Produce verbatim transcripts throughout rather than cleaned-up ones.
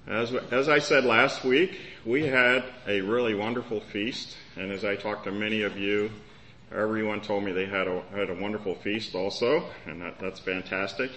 As, as I said last week, we had a really wonderful feast, and as I talked to many of you, everyone told me they had a, had a wonderful feast also, and that, that's fantastic.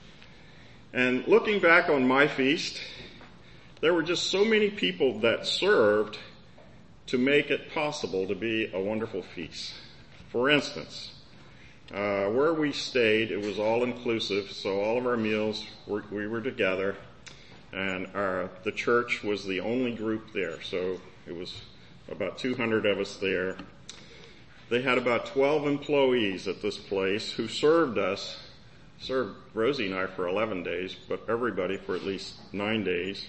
And looking back on my feast, there were just so many people that served to make it possible to be a wonderful feast. For instance, uh, where we stayed, it was all inclusive, so all of our meals, were, we were together. And our, the church was the only group there, so it was about two hundred of us there. They had about twelve employees at this place who served us, served Rosie and I for eleven days, but everybody for at least nine days.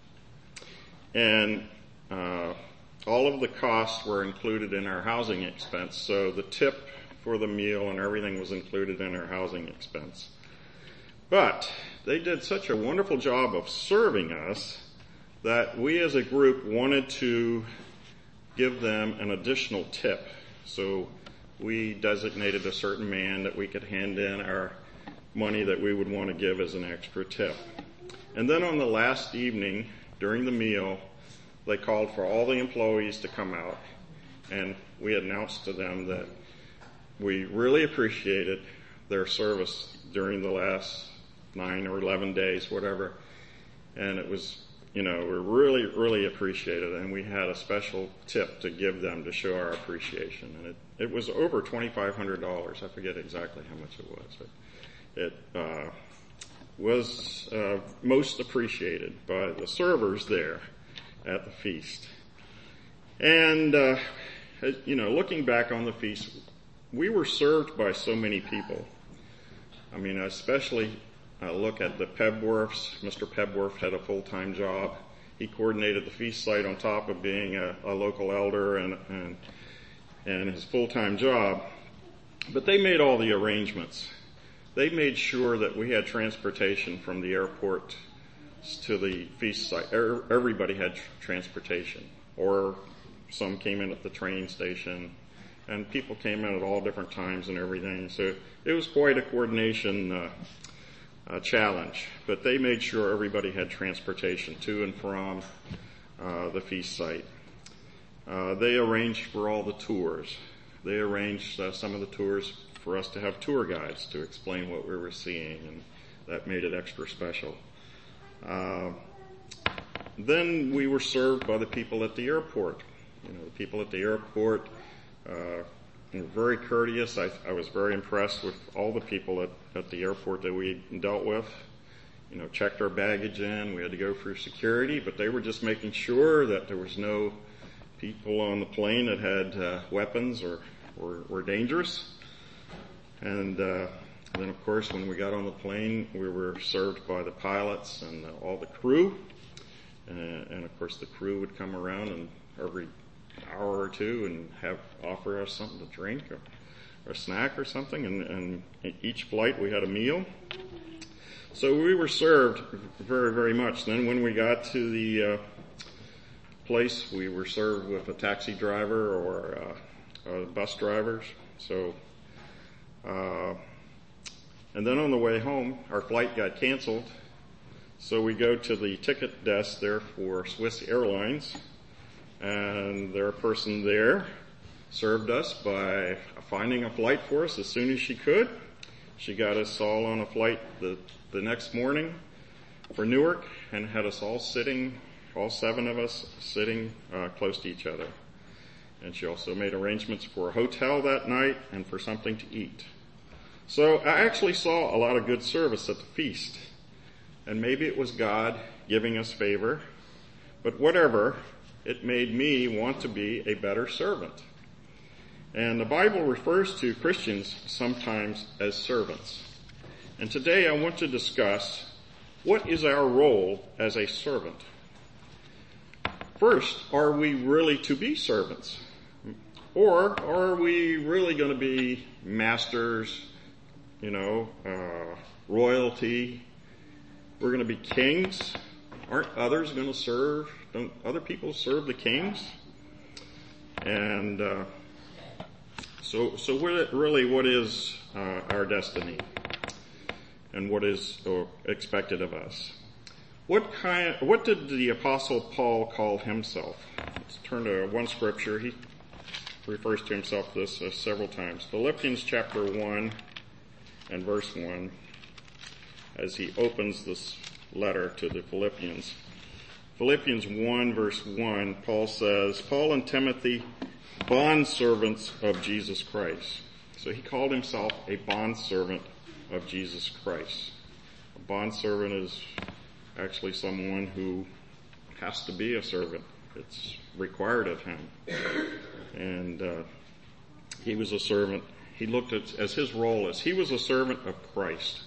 And uh, all of the costs were included in our housing expense, so the tip for the meal and everything was included in our housing expense. But they did such a wonderful job of serving us that we as a group wanted to give them an additional tip. So we designated a certain man that we could hand in our money that we would want to give as an extra tip. And then on the last evening, during the meal, they called for all the employees to come out, and we announced to them that we really appreciated their service during the last nine or eleven days, whatever. And it was, you know, we really, really appreciated it. And we had a special tip to give them to show our appreciation. And it, it was over twenty-five hundred dollars. I forget exactly how much it was. But it uh, was uh, most appreciated by the servers there at the feast. And, uh, you know, looking back on the feast, we were served by so many people. I mean, especially Uh, look at the Pebworths. Mister Pebworth had a full-time job. He coordinated the feast site on top of being a, a local elder and, and and his full-time job. But they made all the arrangements. They made sure that we had transportation from the airport to the feast site. Everybody had tr- transportation, or some came in at the train station, and people came in at all different times and everything. So it was quite a coordination uh Uh, challenge, but they made sure everybody had transportation to and from uh, the feast site. Uh, they arranged for all the tours. They arranged uh, some of the tours for us to have tour guides to explain what we were seeing, and that made it extra special. Uh, then we were served by the people at the airport. You know, the people at the airport uh, were very courteous. I, I was very impressed with all the people at, at the airport that we dealt with. You know, checked our baggage in. We had to go through security, but they were just making sure that there was no people on the plane that had uh, weapons or were, were dangerous. And uh, then, of course, when we got on the plane, we were served by the pilots and uh, all the crew. Uh, and, of course, the crew would come around and every hour or two and have offer us something to drink or, or a snack or something, and, and each flight we had a meal. So we were served very, very much. Then when we got to the uh, place, we were served with a taxi driver or uh, uh, bus drivers. So, uh, and then on the way home, our flight got canceled. So we go to the ticket desk there for Swiss Airlines. And their person there served us by finding a flight for us as soon as she could. She got us all on a flight the, the next morning for Newark and had us all sitting, all seven of us sitting uh, close to each other. And she also made arrangements for a hotel that night and for something to eat. So I actually saw a lot of good service at the feast. And maybe it was God giving us favor, but whatever, it made me want to be a better servant. And the Bible refers to Christians sometimes as servants. And today I want to discuss what is our role as a servant. First, are we really to be servants? Or are we really going to be masters, you know, uh, royalty? We're going to be kings. Aren't others going to serve? Don't other people serve the kings? And uh, so, so what, really, what is uh, our destiny, and what is uh, expected of us? What kind, what did the Apostle Paul call himself? Let's turn to one scripture. He refers to himself this uh, several times. Philippians chapter one and verse one, as he opens this letter to the Philippians. Philippians one verse one, Paul says, Paul and Timothy, bondservants of Jesus Christ. So he called himself a bondservant of Jesus Christ. A bondservant is actually someone who has to be a servant. It's required of him. And uh, he was a servant. He looked at as his role as he was a servant of Christ.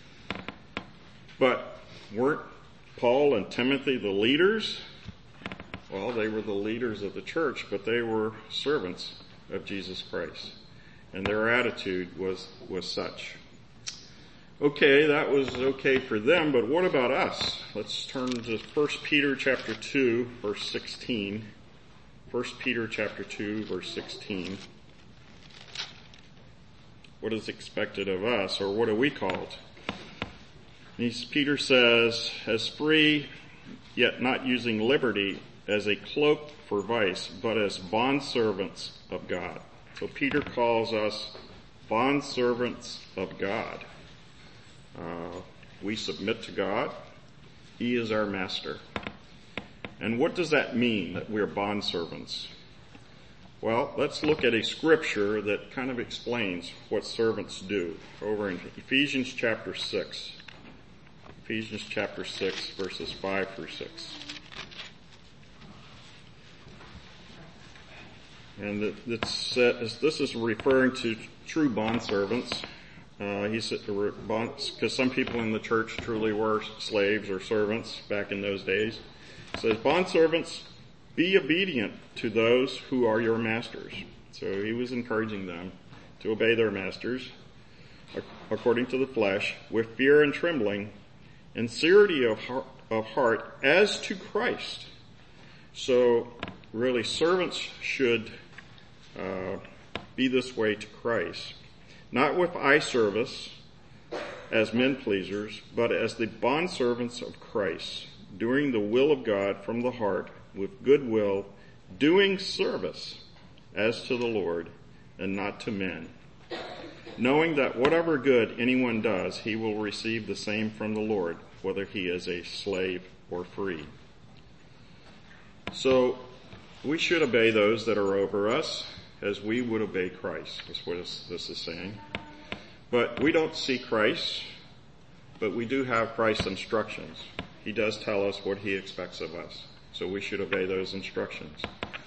But weren't Paul and Timothy the leaders? Well, they were the leaders of the church, but they were servants of Jesus Christ. And their attitude was, was such. Okay, that was okay for them, but what about us? Let's turn to First Peter chapter two, verse sixteen. First Peter chapter two, verse sixteen. What is expected of us, or what are we called? Peter says, as free, yet not using liberty as a cloak for vice, but as bondservants of God. So Peter calls us bondservants of God. Uh, we submit to God. He is our master. And what does that mean, that we're bondservants? Well, let's look at a scripture that kind of explains what servants do. Over in Ephesians chapter six. Ephesians chapter six, verses five through six. And it's, uh, this is referring to true bondservants. Uh, he said, because some people in the church truly were slaves or servants back in those days. It says, bondservants, be obedient to those who are your masters. So he was encouraging them to obey their masters according to the flesh, with fear and trembling, and sincerity of heart, of heart as to Christ. So really, servants should uh, be this way to Christ. Not with eye service as men pleasers, but as the bondservants of Christ, doing the will of God from the heart with good will, doing service as to the Lord and not to men, knowing that whatever good anyone does, he will receive the same from the Lord, whether he is a slave or free. So we should obey those that are over us as we would obey Christ. That's what this is saying. But we don't see Christ, but we do have Christ's instructions. He does tell us what he expects of us. So we should obey those instructions.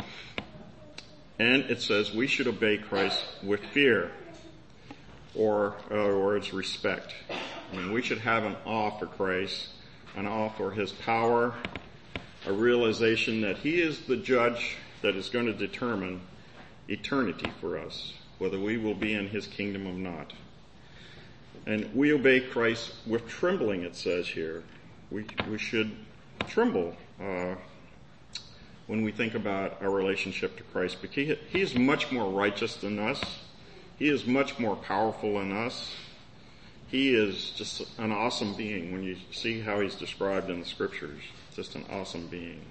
And it says we should obey Christ with fear, or in other words, respect. I mean, we should have an awe for Christ, an awe for his power, a realization that he is the judge that is going to determine eternity for us, whether we will be in his kingdom or not. And we obey Christ with trembling, it says here. We we should tremble uh, when we think about our relationship to Christ, because he, he is much more righteous than us. He is much more powerful than us. He is just an awesome being. When you see how he's described in the scriptures, just an awesome being.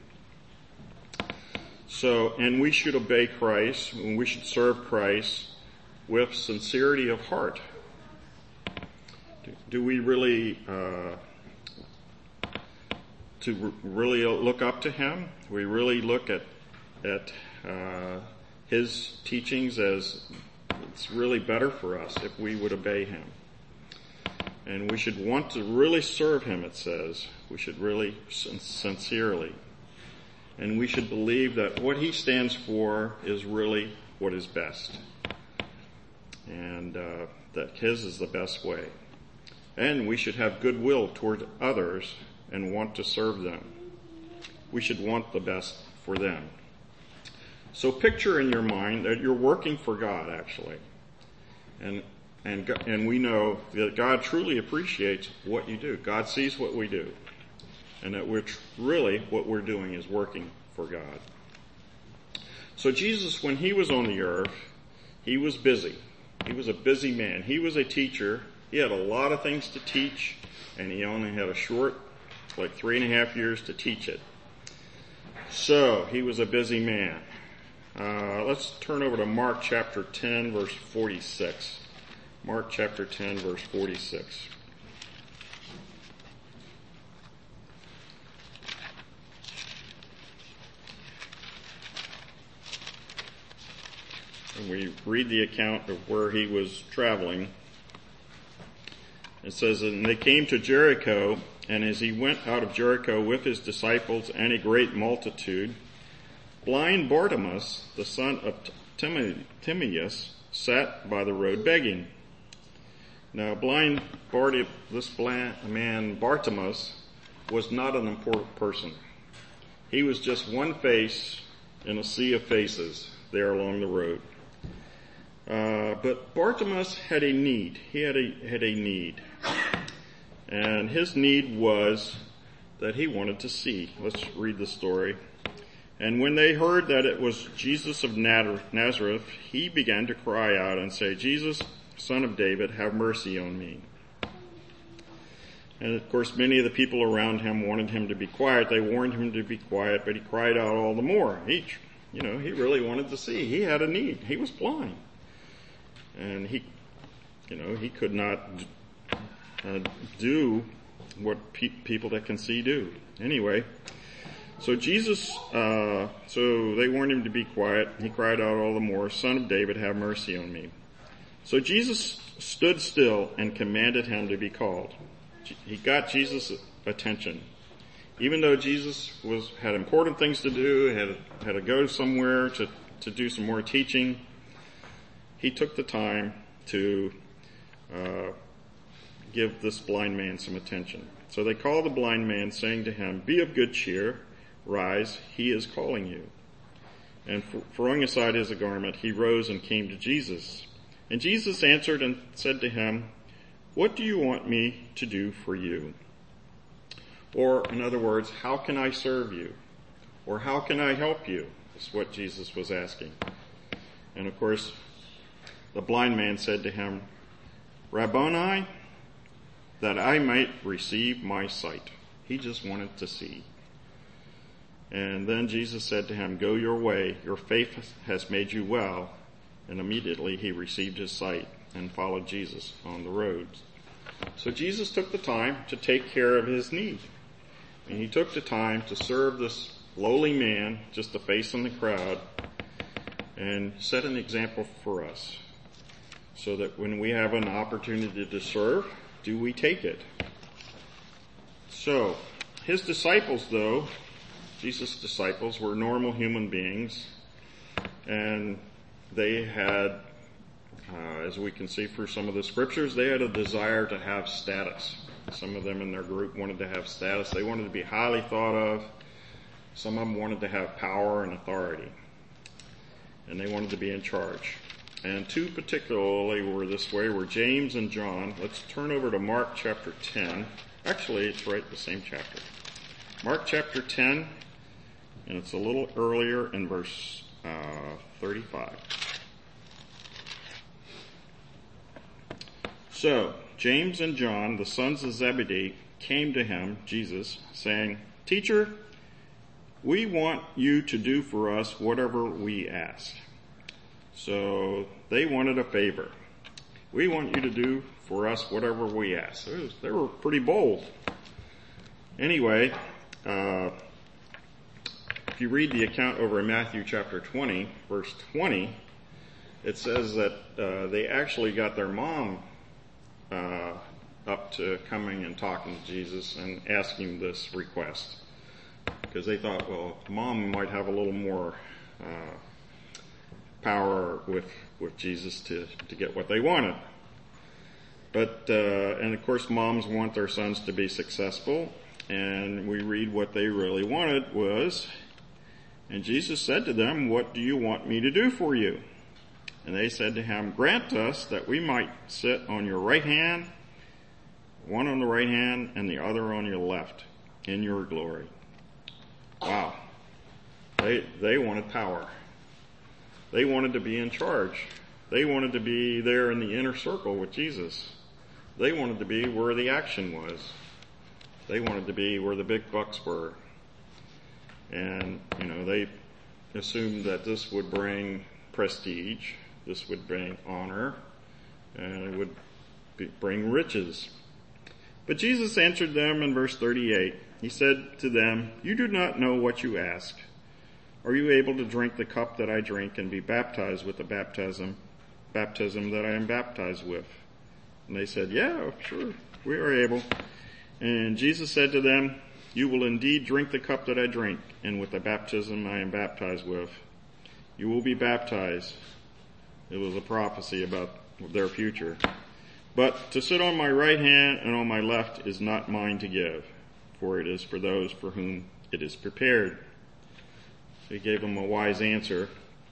So, and we should obey Christ, and we should serve Christ with sincerity of heart. Do, do we really, uh, to really look up to him? Do we really look at, at, uh, his teachings as it's really better for us if we would obey him? And we should want to really serve him, it says. We should really sincerely. And we should believe that what he stands for is really what is best. And uh, that his is the best way. And we should have goodwill toward others and want to serve them. We should want the best for them. So picture in your mind that you're working for God, actually. And and and we know that God truly appreciates what you do. God sees what we do. And that we're tr- really what we're doing is working for God. So Jesus, when he was on the earth, he was busy. He was a busy man. He was a teacher. He had a lot of things to teach, and he only had a short like three and a half years to teach it. So he was a busy man. Uh, let's turn over to Mark chapter ten, verse forty-six. Mark chapter ten, verse forty-six. And we read the account of where he was traveling. It says, and they came to Jericho, and as he went out of Jericho with his disciples and a great multitude, blind Bartimaeus, the son of Timaeus, sat by the road begging. Now, blind Barti- this blind man Bartimaeus was not an important person. He was just one face in a sea of faces there along the road. Uh, but Bartimaeus had a need. He had a had a need. And his need was that he wanted to see. Let's read the story. And when they heard that it was Jesus of Nazareth, he began to cry out and say, Jesus, Son of David, have mercy on me. And of course, many of the people around him wanted him to be quiet. They warned him to be quiet, but he cried out all the more. He, you know, he really wanted to see. He had a need. He was blind. And he, you know, he could not uh, do what pe- people that can see do. Anyway, so Jesus, uh, so they warned him to be quiet. He cried out all the more, Son of David, have mercy on me. So Jesus stood still and commanded him to be called. He got Jesus' attention. Even though Jesus was had important things to do, had had to go somewhere to, to do some more teaching, he took the time to uh, give this blind man some attention. So they called the blind man, saying to him, be of good cheer, rise, he is calling you. And throwing aside his garment, he rose and came to Jesus. And Jesus answered and said to him, what do you want me to do for you? Or, in other words, how can I serve you? Or how can I help you? Is what Jesus was asking. And of course, the blind man said to him, Rabboni, that I might receive my sight. He just wanted to see. And then Jesus said to him, go your way, your faith has made you well. And immediately he received his sight and followed Jesus on the road. So Jesus took the time to take care of his need. And he took the time to serve this lowly man, just a face in the crowd, and set an example for us. So that when we have an opportunity to serve, do we take it? So, his disciples though, Jesus' disciples were normal human beings, and they had, uh, as we can see through some of the scriptures, they had a desire to have status. Some of them in their group wanted to have status. They wanted to be highly thought of. Some of them wanted to have power and authority. And they wanted to be in charge. And two particularly were this way, were James and John. Let's turn over to Mark chapter ten. Actually, it's right the same chapter. Mark chapter ten, and it's a little earlier in verse uh, thirty-five. So, James and John, the sons of Zebedee, came to him, Jesus, saying, Teacher, we want you to do for us whatever we ask. So they wanted a favor. We want you to do for us whatever we ask. They were pretty bold. Anyway, uh, if you read the account over in Matthew chapter twenty, verse twenty, it says that uh, they actually got their mom uh, up to coming and talking to Jesus and asking this request. Because they thought, well, mom might have a little more uh, power with with Jesus to, to get what they wanted. But, uh, and of course moms want their sons to be successful, and we read what they really wanted was, and Jesus said to them, what do you want me to do for you? And they said to him, grant us that we might sit on your right hand, one on the right hand and the other on your left, in your glory. Wow. They, they wanted power. They wanted to be in charge. They wanted to be there in the inner circle with Jesus. They wanted to be where the action was. They wanted to be where the big bucks were. And, you know, they assumed that this would bring prestige, this would bring honor, and it would be, bring riches. But Jesus answered them in verse thirty-eight. He said to them, "You do not know what you ask. Are you able to drink the cup that I drink and be baptized with the baptism, baptism that I am baptized with?" And they said, "Yeah, sure, we are able." And Jesus said to them, "You will indeed drink the cup that I drink, and with the baptism I am baptized with. You will be baptized." It was a prophecy about their future. "But to sit on my right hand and on my left is not mine to give, for it is for those for whom it is prepared." So he gave them a wise answer.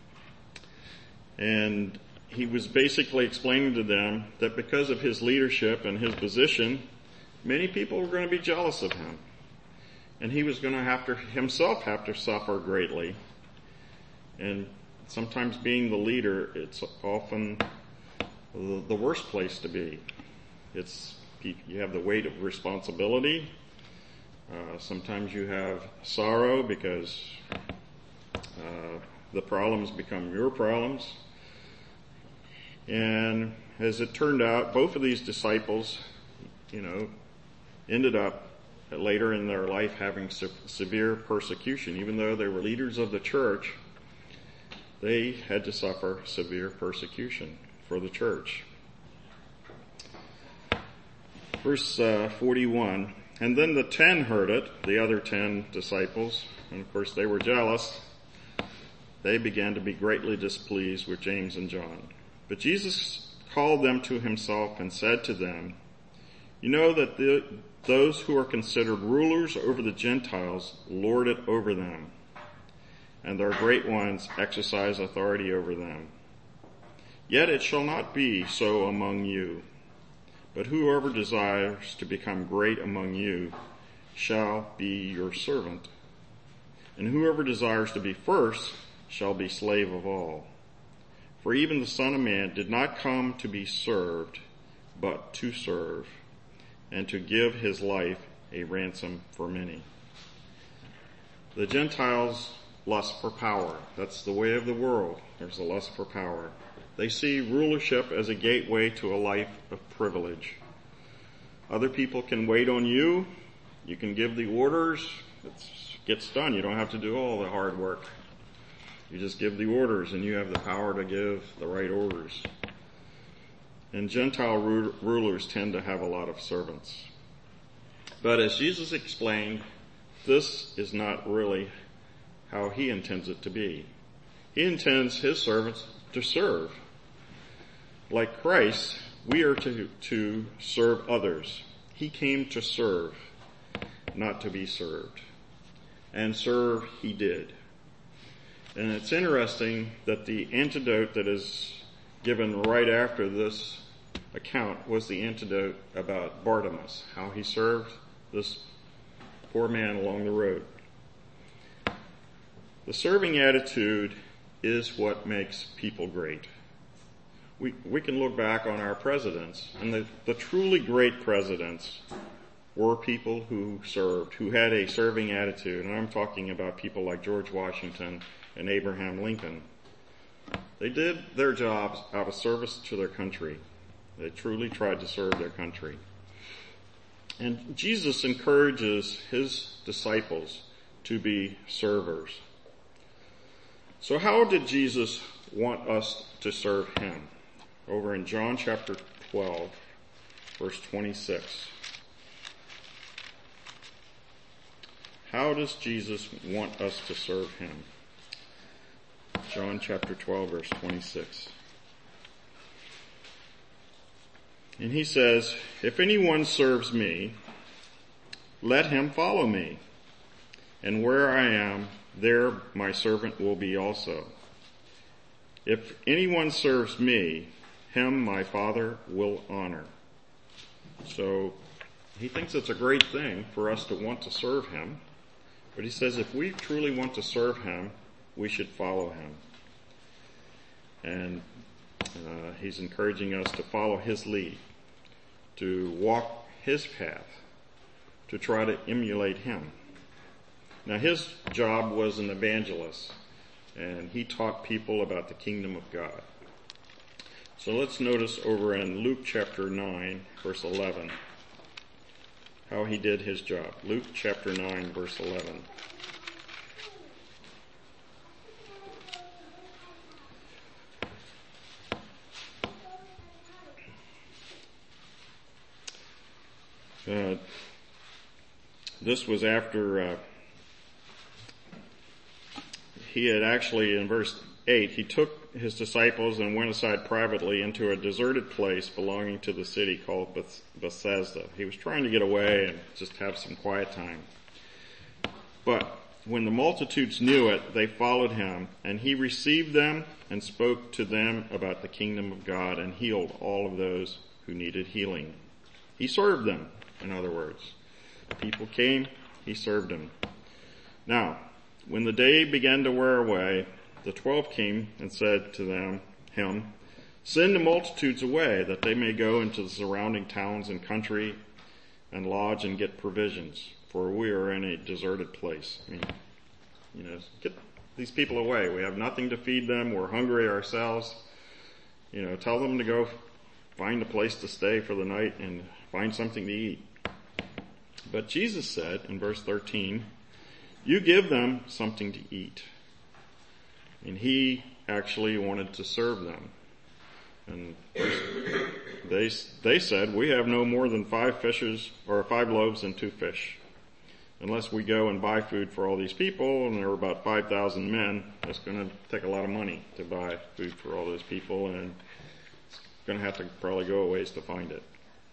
And he was basically explaining to them that because of his leadership and his position, many people were going to be jealous of him. And he was going to have to himself have to suffer greatly. And sometimes being the leader, it's often the worst place to be. It's you have the weight of responsibility. Uh, sometimes you have sorrow because uh, the problems become your problems. And as it turned out, both of these disciples, you know, ended up later in their life having se- severe persecution. Even though they were leaders of the church, they had to suffer severe persecution for the church. Verse uh, forty-one, "And then the ten heard it," the other ten disciples, and of course they were jealous. They began to be greatly displeased with James and John. But Jesus called them to himself and said to them, "You know that the, those who are considered rulers over the Gentiles lord it over them, and their great ones exercise authority over them. Yet it shall not be so among you. But whoever desires to become great among you shall be your servant. And whoever desires to be first shall be slave of all. For even the Son of Man did not come to be served, but to serve, and to give his life a ransom for many." The Gentiles lust for power. That's the way of the world. There's a lust for power. They see rulership as a gateway to a life of privilege. Other people can wait on you. You can give the orders. It gets done. You don't have to do all the hard work. You just give the orders and you have the power to give the right orders. And Gentile ru- rulers tend to have a lot of servants. But as Jesus explained, this is not really how he intends it to be. He intends his servants to serve. Like Christ, we are to, to serve others. He came to serve, not to be served. And serve he did. And it's interesting that the antidote that is given right after this account was the antidote about Bartimaeus, how he served this poor man along the road. The serving attitude is what makes people great. We we can look back on our presidents, and the, the truly great presidents were people who served, who had a serving attitude. And I'm talking about people like George Washington and Abraham Lincoln. They did their jobs out of service to their country. They truly tried to serve their country. And Jesus encourages his disciples to be servers. So how did Jesus want us to serve him? Over in John chapter twelve, verse twenty-six. How does Jesus want us to serve him? John chapter twelve, verse twenty-six. And he says, "If anyone serves me, let him follow me. And where I am, there my servant will be also. If anyone serves me, him my Father will honor." So he thinks it's a great thing for us to want to serve him. But he says if we truly want to serve him, we should follow him. And uh, he's encouraging us to follow his lead, to walk his path, to try to emulate him. Now his job was an evangelist, and he taught people about the kingdom of God. So let's notice over in Luke chapter nine, verse eleven, how he did his job. Luke chapter nine, verse eleven. Uh, this was after uh, he had actually, in verse eight, he took his disciples and went aside privately into a deserted place belonging to the city called Beth- Bethesda. He was trying to get away and just have some quiet time. But when the multitudes knew it, they followed him, and he received them and spoke to them about the kingdom of God and healed all of those who needed healing. He served them, in other words. People came, he served them. Now, when the day began to wear away, the twelve came and said to them, him, "Send the multitudes away, that they may go into the surrounding towns and country and lodge and get provisions, for we are in a deserted place." I mean, you know, get these people away. We have nothing to feed them. We're hungry ourselves. You know, tell them to go find a place to stay for the night and find something to eat. But Jesus said in verse thirteen, "You give them something to eat." And he actually wanted to serve them. And they, they said, "We have no more than five fishes, or five loaves and two fish. Unless we go and buy food for all these people," and there were about five thousand men, that's going to take a lot of money to buy food for all those people, and it's going to have to probably go a ways to find it.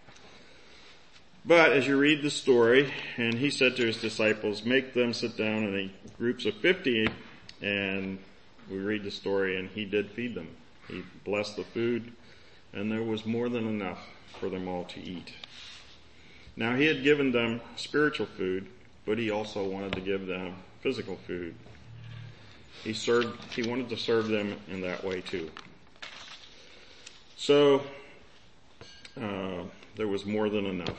But as you read the story, and he said to his disciples, "Make them sit down in groups of fifty, and we read the story, and he did feed them. He blessed the food, and there was more than enough for them all to eat. Now he had given them spiritual food, but he also wanted to give them physical food. He served, he wanted to serve them in that way too. So, uh, there was more than enough.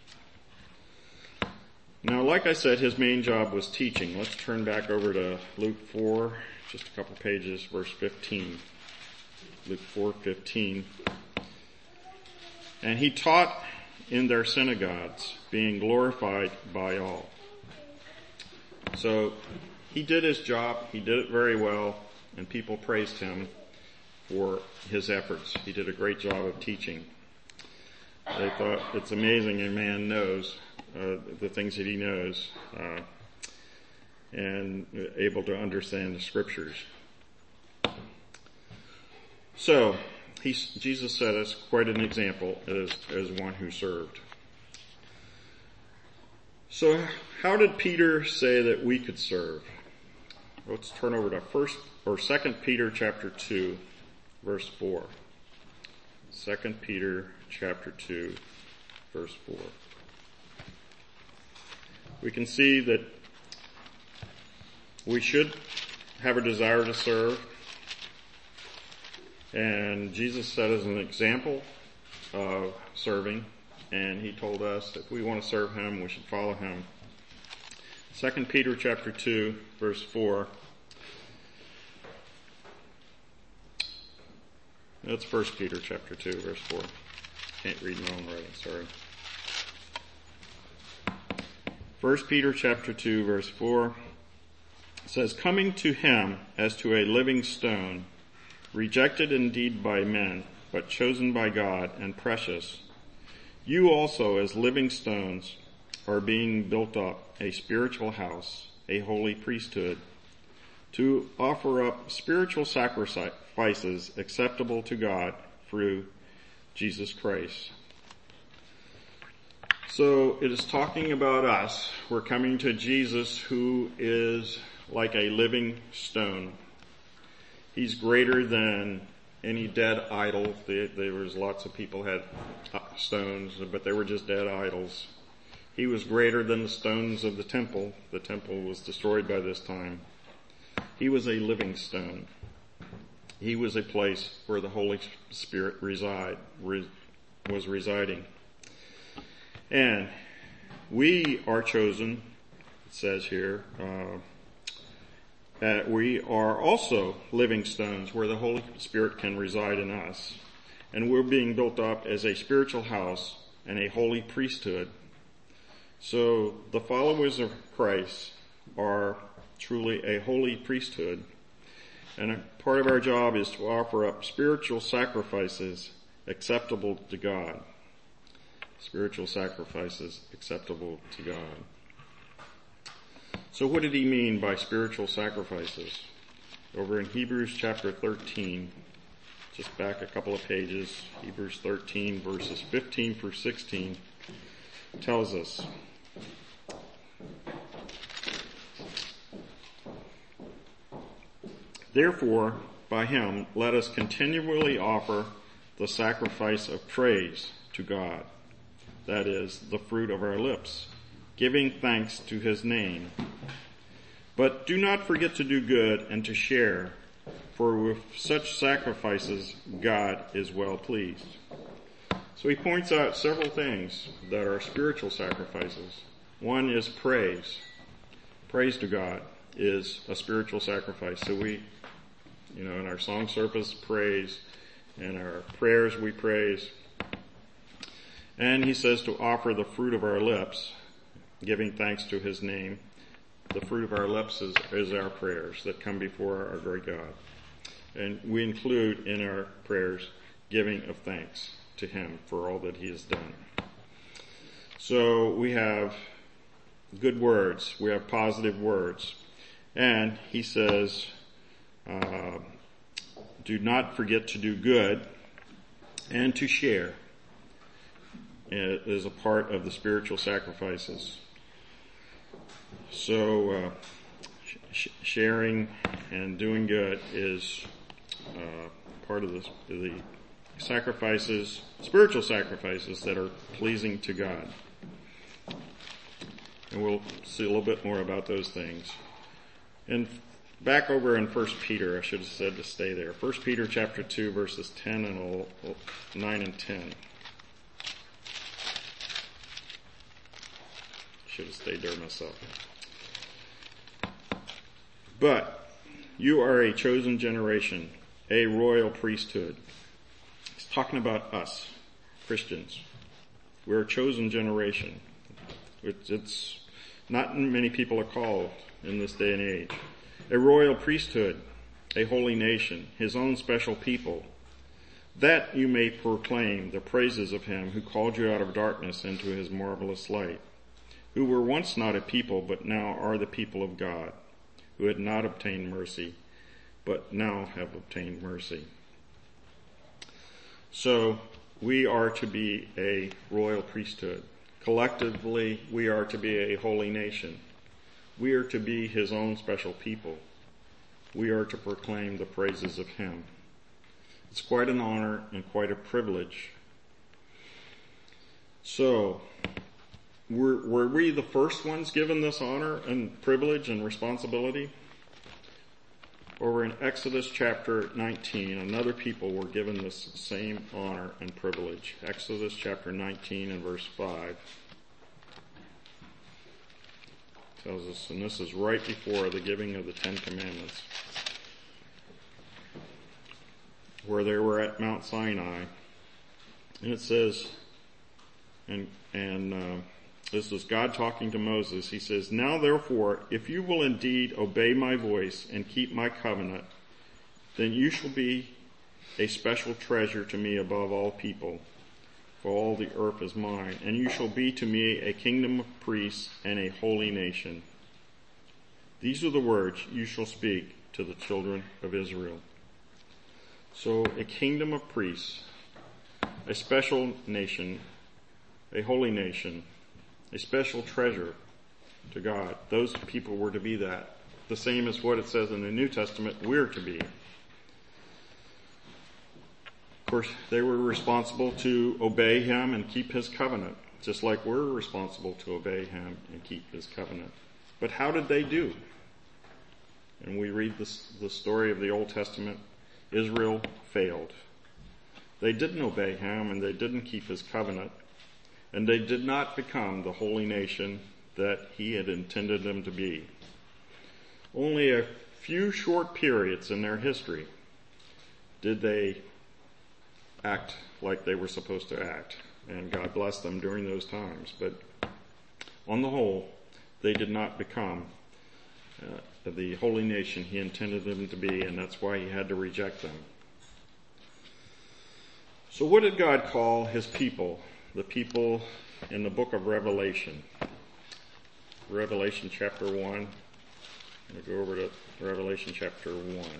Now, like I said, his main job was teaching. Let's turn back over to Luke four, just a couple pages, verse fifteen. Luke four fifteen. "And he taught in their synagogues, being glorified by all." So, he did his job. He did it very well, and people praised him for his efforts. He did a great job of teaching. They thought, it's amazing a man knows uh, the things that he knows, uh, and able to understand the scriptures. So, he, Jesus set us quite an example as, as one who served. So, how did Peter say that we could serve? Let's turn over to first or Second Peter chapter two, verse four. Second Peter chapter two, verse four. We can see that we should have a desire to serve, and Jesus set as an example of serving, and he told us if we want to serve him, we should follow him. Second Peter chapter two, verse four. That's First Peter chapter two, verse four. Can't read my own writing, sorry. First Peter chapter two, verse four says, "Coming to him as to a living stone, rejected indeed by men, but chosen by God and precious, you also as living stones are being built up a spiritual house, a holy priesthood, to offer up spiritual sacrifices acceptable to God through Jesus Christ." So it is talking about us. We're coming to Jesus, who is like a living stone. He's greater than any dead idol. There was lots of people had stones, but they were just dead idols. He was greater than the stones of the temple. The temple was destroyed by this time. He was a living stone. He was a place where the Holy Spirit reside, was residing. And we are chosen, it says here, uh, uh, we are also living stones where the Holy Spirit can reside in us. And we're being built up as a spiritual house and a holy priesthood. So the followers of Christ are truly a holy priesthood. And a part of our job is to offer up spiritual sacrifices acceptable to God. Spiritual sacrifices acceptable to God. So what did he mean by spiritual sacrifices? Over in Hebrews chapter thirteen, just back a couple of pages, Hebrews thirteen verses fifteen through sixteen tells us, therefore, by him, let us continually offer the sacrifice of praise to God, that is, the fruit of our lips, giving thanks to his name. But do not forget to do good and to share, for with such sacrifices God is well pleased. So he points out several things that are spiritual sacrifices. One is praise. Praise to God is a spiritual sacrifice. So we, you know, in our song service, praise, in our prayers we praise. And he says to offer the fruit of our lips, giving thanks to his name. The fruit of our lips is, is our prayers that come before our great God. And we include in our prayers giving of thanks to him for all that he has done. So we have good words. We have positive words. And he says, uh, do not forget to do good and to share. It is a part of the spiritual sacrifices. So uh, sh- sharing and doing good is uh, part of the, the sacrifices, spiritual sacrifices that are pleasing to God. And we'll see a little bit more about those things. And back over in First Peter, I should have said to stay there. First Peter chapter two, verses ten and nine and ten. Should have stayed there myself. But you are a chosen generation, a royal priesthood. He's talking about us, Christians. We're a chosen generation. It's, it's not many people are called in this day and age. A royal priesthood, a holy nation, his own special people, that you may proclaim the praises of him who called you out of darkness into his marvelous light, who were once not a people, but now are the people of God, who had not obtained mercy, but now have obtained mercy. So we are to be a royal priesthood. Collectively, we are to be a holy nation. We are to be his own special people. We are to proclaim the praises of him. It's quite an honor and quite a privilege. So, were, were we the first ones given this honor and privilege and responsibility? Over in Exodus chapter nineteen, another people were given this same honor and privilege. Exodus chapter nineteen and verse five tells us, and this is right before the giving of the Ten Commandments, where they were at Mount Sinai. And it says, and, and, uh, this was God talking to Moses. He says, now therefore, if you will indeed obey my voice and keep my covenant, then you shall be a special treasure to me above all people, for all the earth is mine, and you shall be to me a kingdom of priests and a holy nation. These are the words you shall speak to the children of Israel. So a kingdom of priests, a special nation, a holy nation, a special treasure to God. Those people were to be that. The same as what it says in the New Testament we're to be. Of course, they were responsible to obey him and keep his covenant, just like we're responsible to obey him and keep his covenant. But how did they do? And we read this, the story of the Old Testament. Israel failed. They didn't obey him and they didn't keep his covenant. and they did not become the holy nation that he had intended them to be. Only a few short periods in their history did they act like they were supposed to act, and God blessed them during those times. But on the whole, they did not become uh, the holy nation he intended them to be, and that's why he had to reject them. So what did God call his people, the people in the book of Revelation? Revelation chapter one. I'm going to go over to Revelation chapter one.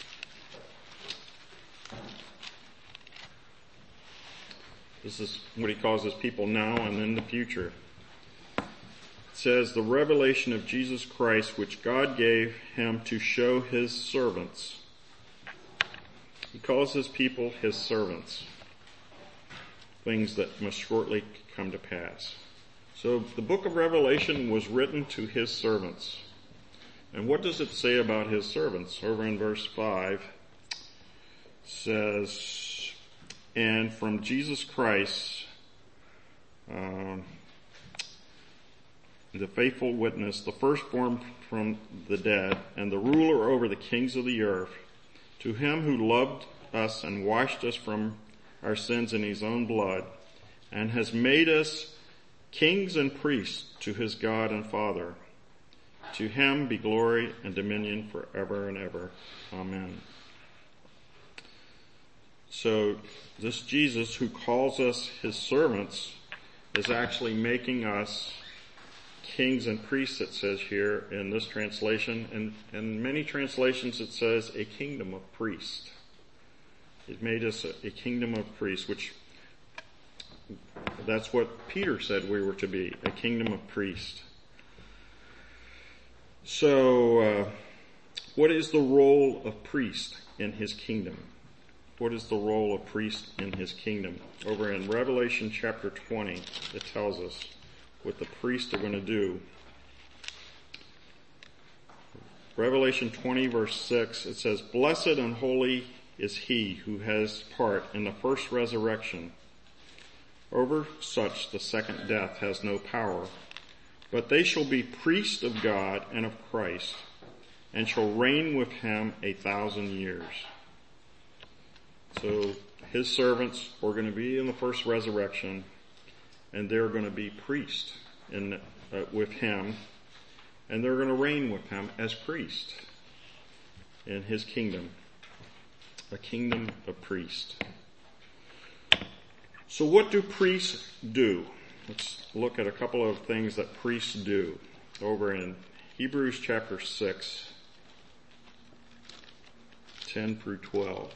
This is what he calls his people now and in the future. It says, the revelation of Jesus Christ, which God gave him to show his servants. He calls his people his servants. Things that must shortly come to pass. So the book of Revelation was written to his servants. And what does it say about his servants? Over in verse five, it says, and from Jesus Christ, um, the faithful witness, the firstborn from the dead, and the ruler over the kings of the earth, to him who loved us and washed us from our sins in his own blood, and has made us kings and priests to his God and Father. To him be glory and dominion forever and ever. Amen. So this Jesus who calls us his servants is actually making us kings and priests, it says here in this translation. And in many translations it says a kingdom of priests. He's made us a, a kingdom of priests, which that's what Peter said we were to be, a kingdom of priests. So, uh, what is the role of priest in his kingdom? What is the role of priest in his kingdom? Over in Revelation chapter twenty, it tells us what the priests are going to do. Revelation twenty verse six, it says, blessed and holy is he who has part in the first resurrection. Over such the second death has no power, but they shall be priests of God and of Christ, and shall reign with him a thousand years. So his servants are going to be in the first resurrection, and they're going to be priests in, uh, with him, and they're going to reign with him as priests in his kingdom, a kingdom of priests. So what do priests do? Let's look at a couple of things that priests do over in Hebrews chapter six, ten through twelve.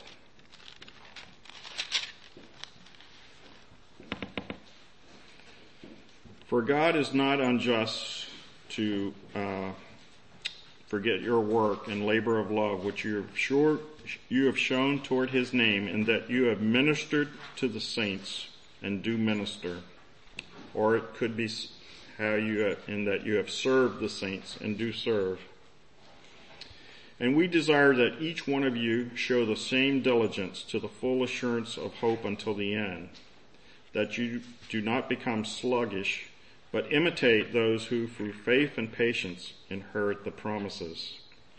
For God is not unjust to uh, forget your work and labor of love, which you have sure you have shown toward his name, and that you have ministered to the saints and do minister. Or it could be how you have, in that you have served the saints and do serve. And we desire that each one of you show the same diligence to the full assurance of hope until the end, that you do not become sluggish, but imitate those who through faith and patience inherit the promises.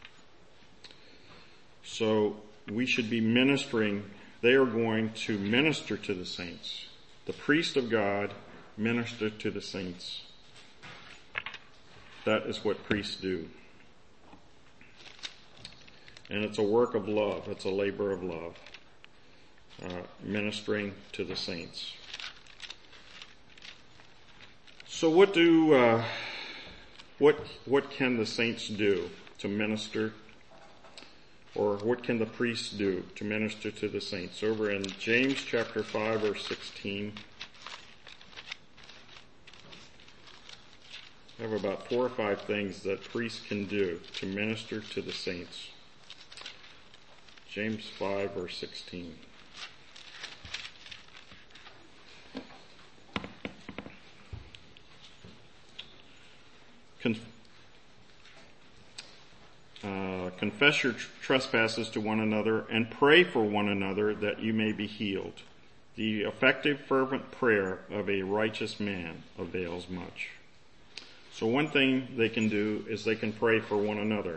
So we should be ministering. They are going to minister to the saints. The priest of God minister to the saints. That is what priests do. And it's a work of love. It's a labor of love. Uh, ministering to the saints. So what do, uh, what, what can the saints do to minister? Or what can the priests do to minister to the saints? Over in James chapter five verse sixteen. I have about four or five things that priests can do to minister to the saints. James five verse sixteen. Conf- uh, confess your tr- trespasses to one another and pray for one another that you may be healed. The effective, fervent prayer of a righteous man avails much. So one thing they can do is they can pray for one another.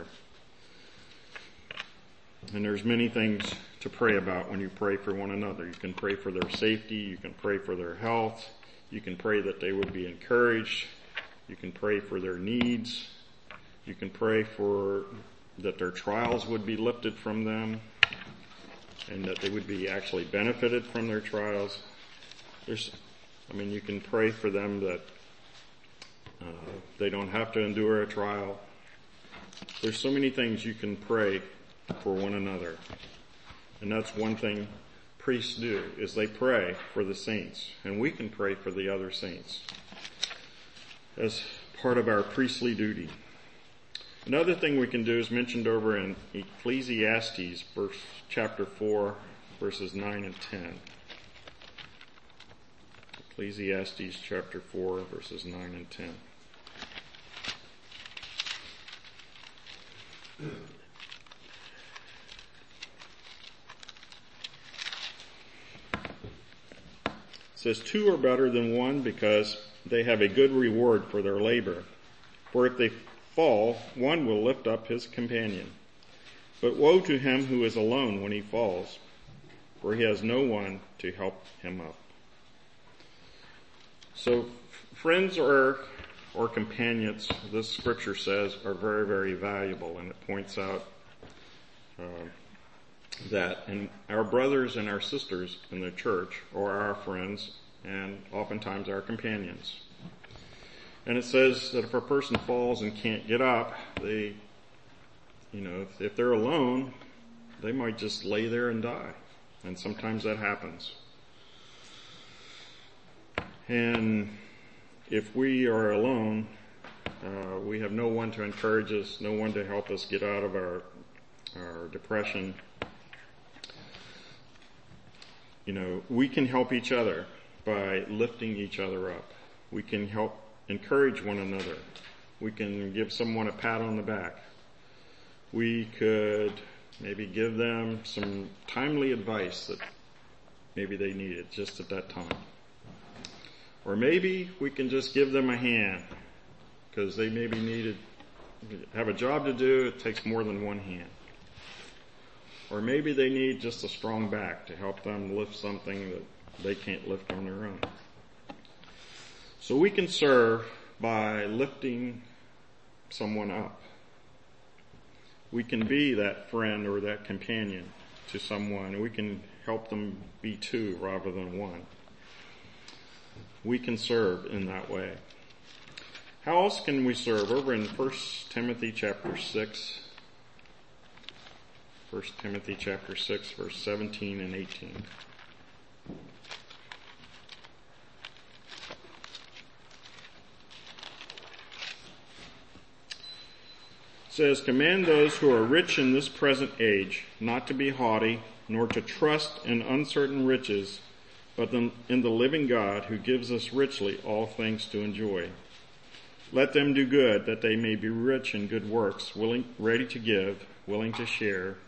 And there's many things to pray about when you pray for one another. You can pray for their safety. You can pray for their health. You can pray that they would be encouraged. You can pray for their needs. You can pray for that their trials would be lifted from them and that they would be actually benefited from their trials. There's, I mean, you can pray for them that uh, they don't have to endure a trial. There's so many things you can pray for one another. And that's one thing priests do, is they pray for the saints. And we can pray for the other saints as part of our priestly duty. Another thing we can do is mentioned over in Ecclesiastes, verse, chapter four, verses nine and ten. Ecclesiastes chapter four, verses nine and ten. It says, two are better than one because they have a good reward for their labor. For if they fall, one will lift up his companion. But woe to him who is alone when he falls, for he has no one to help him up. So friends or, or companions, this scripture says, are very, very valuable, and it points out uh, that and our brothers and our sisters in the church are our friends and oftentimes our companions. And it says that if a person falls and can't get up, they, you know, if, if they're alone, they might just lay there and die. And sometimes that happens. And if we are alone, uh, we have no one to encourage us, no one to help us get out of our, our depression. You know, we can help each other by lifting each other up. We can help encourage one another. We can give someone a pat on the back. We could maybe give them some timely advice that maybe they needed just at that time. Or maybe we can just give them a hand because they maybe needed, have a job to do. It takes more than one hand. Or maybe they need just a strong back to help them lift something that they can't lift on their own. So we can serve by lifting someone up. We can be that friend or that companion to someone. We can help them be two rather than one. We can serve in that way. How else can we serve? Over in First Timothy chapter six, First Timothy chapter six, verse seventeen and eighteen. Says, command those who are rich in this present age not to be haughty, nor to trust in uncertain riches, but in the living God who gives us richly all things to enjoy. Let them do good, that they may be rich in good works, willing, ready to give, willing to share.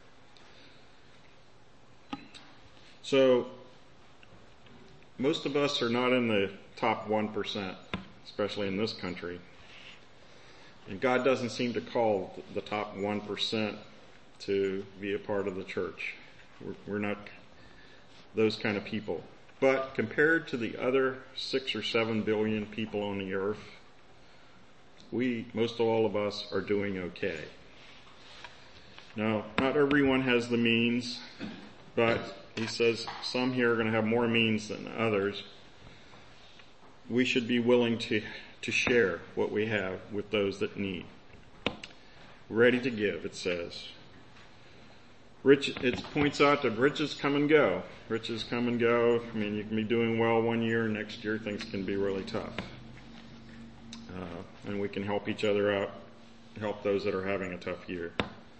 So, most of us are not in the top one percent, especially in this country. And God doesn't seem to call the top one percent to be a part of the church. We're, we're not those kind of people. But compared to the other six or seven billion people on the earth, we, most all of us, are doing okay. Now, not everyone has the means, but he says some here are going to have more means than others. We should be willing to to share what we have with those that need. Ready to give, it says. Rich, it points out that riches come and go. Riches come and go. I mean, you can be doing well one year, next year things can be really tough. Uh, and we can help each other out, help those that are having a tough year.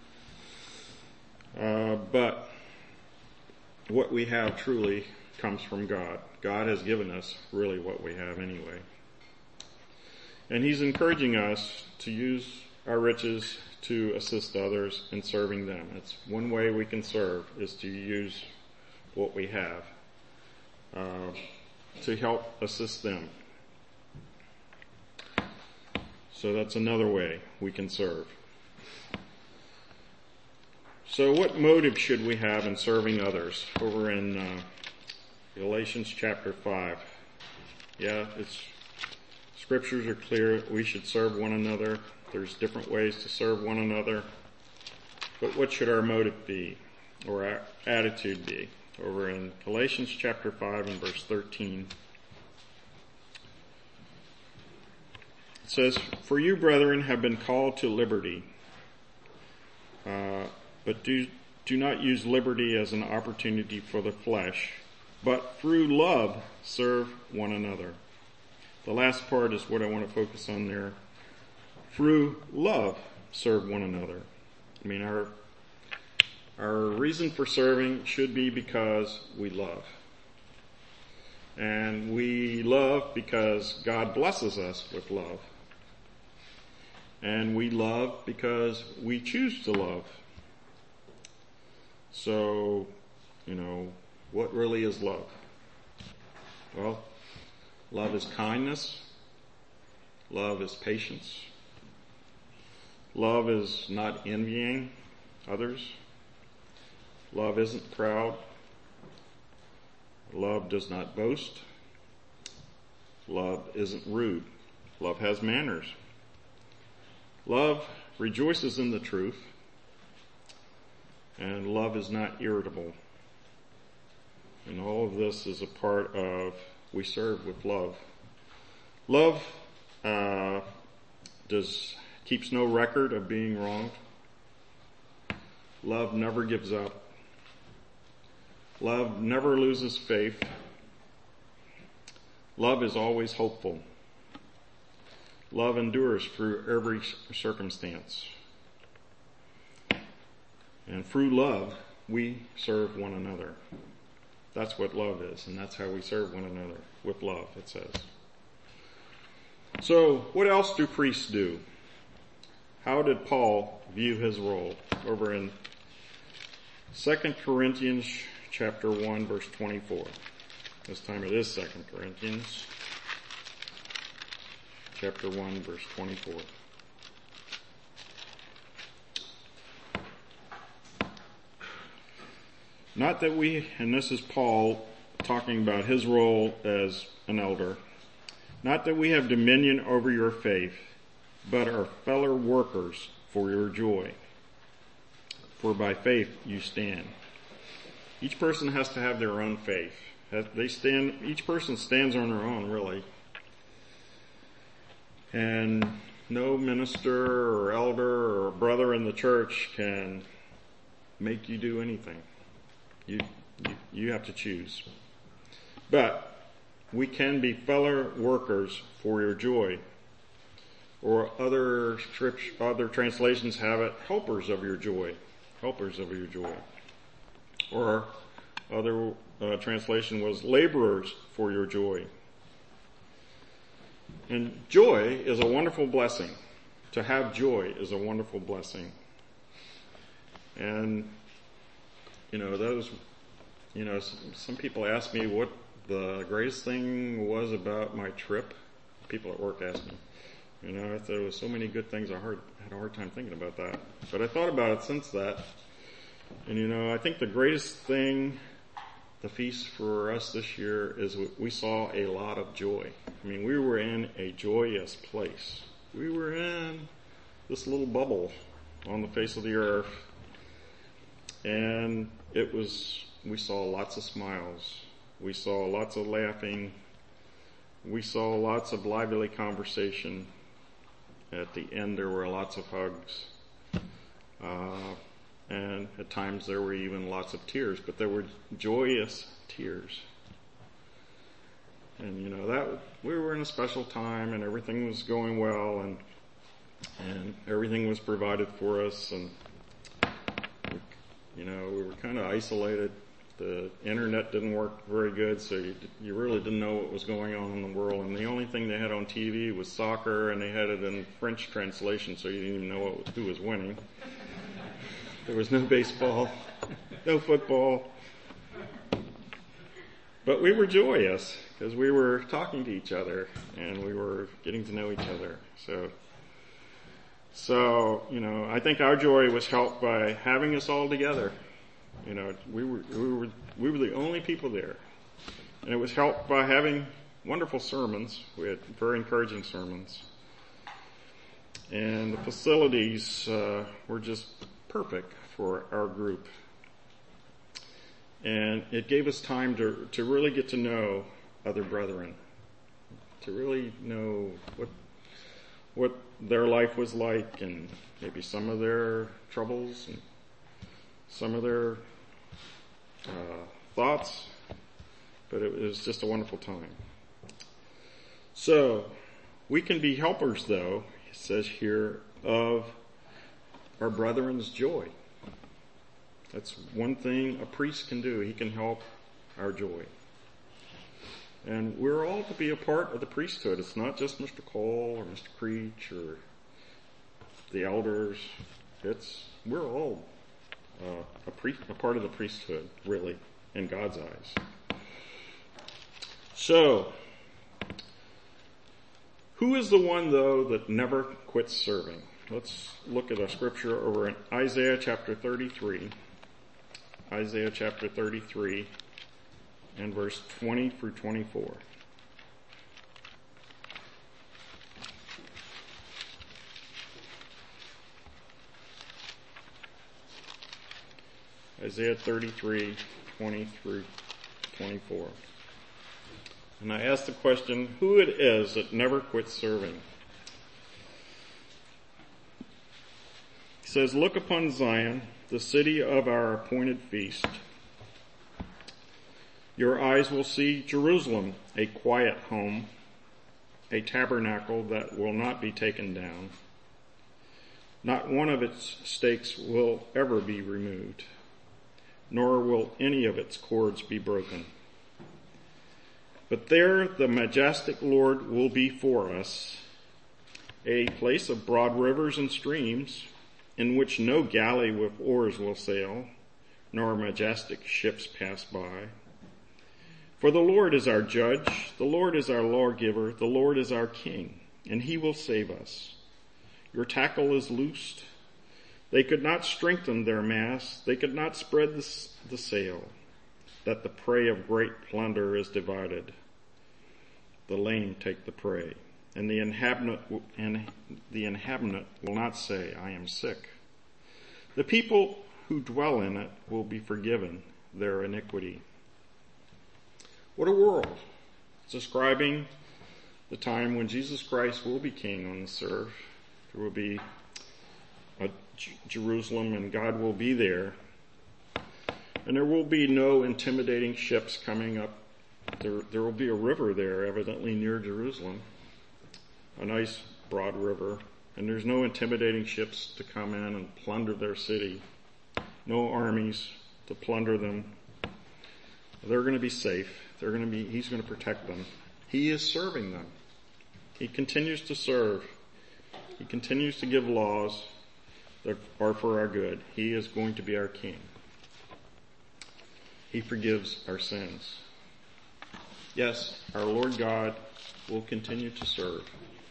Uh, but what we have truly comes from God. God has given us really what we have anyway. And he's encouraging us to use our riches to assist others in serving them. It's one way we can serve is to use what we have uh, to help assist them. So that's another way we can serve. So what motive should we have in serving others? Over in uh, Galatians chapter five. Yeah, it's scriptures are clear. We should serve one another. There's different ways to serve one another. But what should our motive be, or our attitude be? Over in Galatians chapter five and verse thirteen. It says, "For you, brethren, have been called to liberty, uh, but do, do not use liberty as an opportunity for the flesh, but through love serve one another." The last part is what I want to focus on there. Through love serve one another. I mean, our our reason for serving should be because we love. And we love because God blesses us with love. And we love because we choose to love. So, you know, what really is love? Well, love is kindness. Love is patience. Love is not envying others. Love isn't proud. Love does not boast. Love isn't rude. Love has manners. Love rejoices in the truth. And love is not irritable. And all of this is a part of we serve with love. Love uh, does keeps no record of being wronged. Love never gives up. Love never loses faith. Love is always hopeful. Love endures through every circumstance. And through love, we serve one another. That's what love is, and that's how we serve one another, with love, it says. So, what else do priests do? How did Paul view his role? Over in Second Corinthians chapter one, verse twenty-four. This time it is Second Corinthians chapter one, verse twenty-four. Not that we, and this is Paul talking about his role as an elder, not that we have dominion over your faith, but are fellow workers for your joy. For by faith you stand. Each person has to have their own faith. They stand, each person stands on their own, really. And no minister or elder or brother in the church can make you do anything. You, you, you have to choose. But we can be fellow workers for your joy. Or other script, other translations have it, helpers of your joy. Helpers of your joy. Or other uh, translation was laborers for your joy. And joy is a wonderful blessing. To have joy is a wonderful blessing. And, you know, those, you know, some, some people ask me what the greatest thing was about my trip. People at work ask me. You know, I thought there was so many good things. I hard, had a hard time thinking about that. But I thought about it since that. And, you know, I think the greatest thing, the feast for us this year, is we saw a lot of joy. I mean, we were in a joyous place. We were in this little bubble on the face of the earth. And it was, we saw lots of smiles. We saw lots of laughing. We saw lots of lively conversation. At the end, there were lots of hugs. Uh, and at times there were even lots of tears, but there were joyous tears. And, you know, that we were in a special time and everything was going well and, and everything was provided for us. And, we, you know, we were kind of isolated. The internet didn't work very good, so you, you really didn't know what was going on in the world. And the only thing they had on T V was soccer, and they had it in French translation, so you didn't even know what, who was winning. There was no baseball, no football. But we were joyous because we were talking to each other and we were getting to know each other. So, so, you know, I think our joy was helped by having us all together. You know, we were, we were, we were the only people there. And it was helped by having wonderful sermons. We had very encouraging sermons. And the facilities, uh, were just perfect for our group. And it gave us time to, to really get to know other brethren, to really know what, what their life was like and maybe some of their troubles and some of their, uh, thoughts. But it was just a wonderful time. So, we can be helpers though, it says here, of our brethren's joy. That's one thing a priest can do. He can help our joy. And we're all to be a part of the priesthood. It's not just Mister Cole or Mister Creech or the elders. It's, we're all uh, a, priest, a part of the priesthood, really, in God's eyes. So, who is the one, though, that never quits serving? Let's look at a scripture over in Isaiah chapter thirty-three. Isaiah chapter thirty-three and verse twenty through twenty-four. Isaiah thirty-three, twenty through twenty-four. And I ask the question, who it is that never quits serving? He says, look upon Zion, the city of our appointed feast. Your eyes will see Jerusalem, a quiet home, a tabernacle that will not be taken down. Not one of its stakes will ever be removed, nor will any of its cords be broken. But there the majestic Lord will be for us, a place of broad rivers and streams, in which no galley with oars will sail, nor majestic ships pass by. For the Lord is our judge, the Lord is our lawgiver, the Lord is our king, and he will save us. Your tackle is loosed. They could not strengthen their mast, they could not spread the, the sail, that the prey of great plunder is divided. The lame take the prey. And the inhabitant, and the inhabitant will not say, I am sick. The people who dwell in it will be forgiven their iniquity. What a world. It's describing the time when Jesus Christ will be king on this earth. There will be a J- Jerusalem and God will be there. And there will be no intimidating ships coming up. There, there will be a river there, evidently near Jerusalem. A nice broad river, and there's no intimidating ships to come in and plunder their city. No armies to plunder them. They're going to be safe. They're going to be, he's going to protect them. He is serving them. He continues to serve. He continues to give laws that are for our good. He is going to be our king. He forgives our sins. Yes, our Lord God will continue to serve.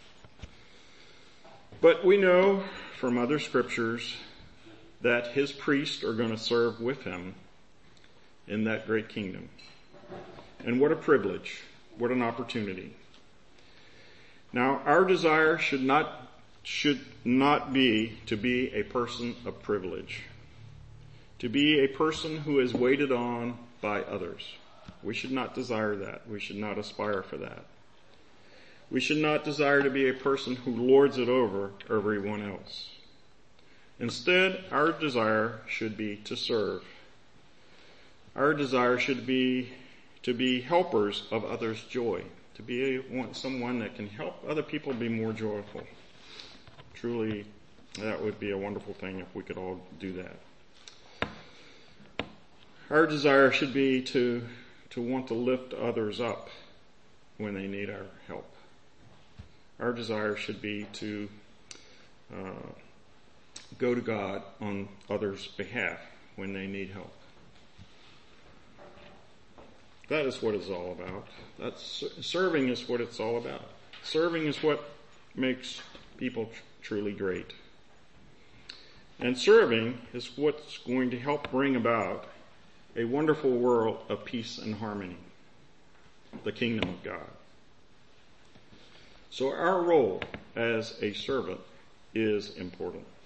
But we know from other scriptures that his priests are going to serve with him in that great kingdom. And what a privilege, what an opportunity. Now, our desire should not, should not be to be a person of privilege, to be a person who is waited on by others. We should not desire that. We should not aspire for that. We should not desire to be a person who lords it over everyone else. Instead, our desire should be to serve. Our desire should be to be helpers of others' joy, to be a, someone that can help other people be more joyful. Truly, that would be a wonderful thing if we could all do that. Our desire should be to, to want to lift others up when they need our help. Our desire should be to uh, go to God on others' behalf when they need help. That is what it's all about. That's, serving is what it's all about. Serving is what makes people tr- truly great. And serving is what's going to help bring about a wonderful world of peace and harmony, the kingdom of God. So our role as a servant is important.